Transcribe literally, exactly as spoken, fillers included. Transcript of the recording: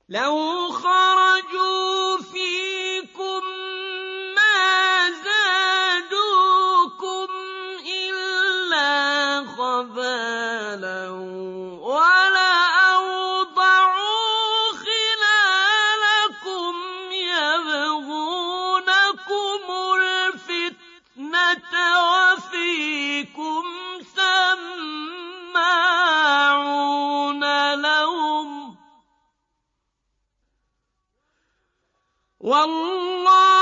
لَوْ خَرَجُوا فِيكُم مَّا زَادُوكُمْ إِلَّا خَبَالًا وَلَأَوْضَعُوا خِلَالَكُمْ يَبْغُونَكُمُ الْفِتْنَةَ وَفِيكُمْ سَمَّاعُونَ لَهُمْ ۗ وَاللَّهُ